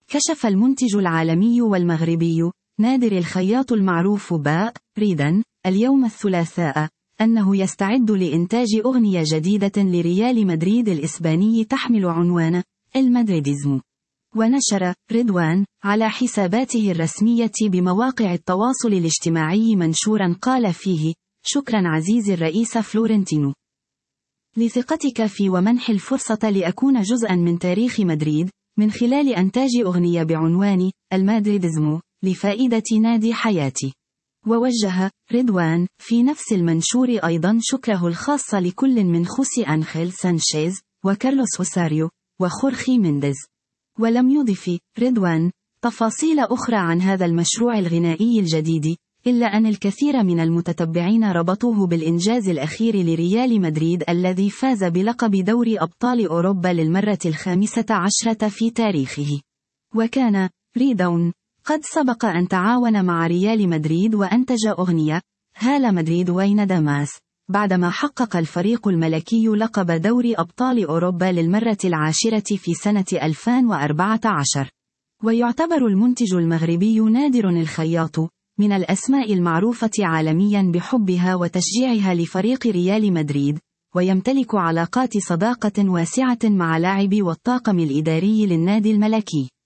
كشف المنتج العالمي والمغربي نادر الخياط المعروف ريدا اليوم الثلاثاء أنه يستعد لإنتاج أغنية جديدة لريال مدريد الإسباني تحمل عنوان المدريديزمو. ونشر رضوان على حساباته الرسمية بمواقع التواصل الاجتماعي منشورا قال فيه: شكرا عزيزي الرئيس فلورنتينو لثقتك في ومنح الفرصة لأكون جزءا من تاريخ مدريد من خلال إنتاج أغنية بعنوان المدريديزمو لفائدة نادي حياتي. ووجه رضوان في نفس المنشور أيضا شكره الخاص لكل من خوسي أنخيل سانشيز وكارلوس أوساريو وخورخي مينديز. ولم يضف رضوان تفاصيل أخرى عن هذا المشروع الغنائي الجديد، إلا أن الكثير من المتتبعين ربطوه بالإنجاز الأخير لريال مدريد الذي فاز بلقب دوري أبطال أوروبا للمرة 15 في تاريخه. وكان ريدون قد سبق أن تعاون مع ريال مدريد وأنتج أغنية هالا مدريد وين داماس، بعدما حقق الفريق الملكي لقب دوري أبطال أوروبا للمرة 10 في سنة 2014. ويعتبر المنتج المغربي نادر الخياط من الأسماء المعروفة عالميا بحبها وتشجيعها لفريق ريال مدريد، ويمتلك علاقات صداقة واسعة مع لاعبي والطاقم الإداري للنادي الملكي.